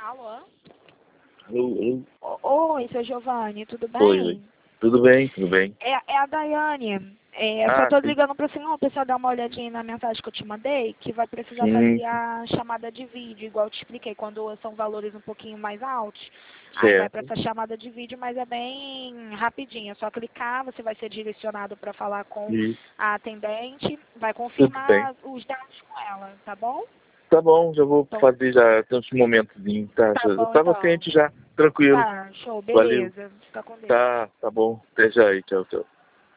Alô? Eu, Oi, seu Giovanni, tudo oi. bem? Tudo bem, tudo bem. É a Daiane. Só Ah, tô sim. ligando pro senhor pra você dar uma olhadinha na mensagem que eu te mandei, que vai precisar Sim, fazer a chamada de vídeo, igual eu te expliquei, quando são valores um pouquinho mais altos, aí vai pra certo. essa chamada de vídeo, mas é bem rapidinho, é só clicar, você vai ser direcionado para falar com Isso, a atendente, vai tudo bem. confirmar os dados com ela, tá bom? Tá bom, já vou Então, fazer já tantos momentozinhos, tá? tá Eu bom tava então. ciente já, tranquilo. Tá, show, Valeu. beleza. Fica com Deus. Tá bom. Até já aí, tchau, tchau.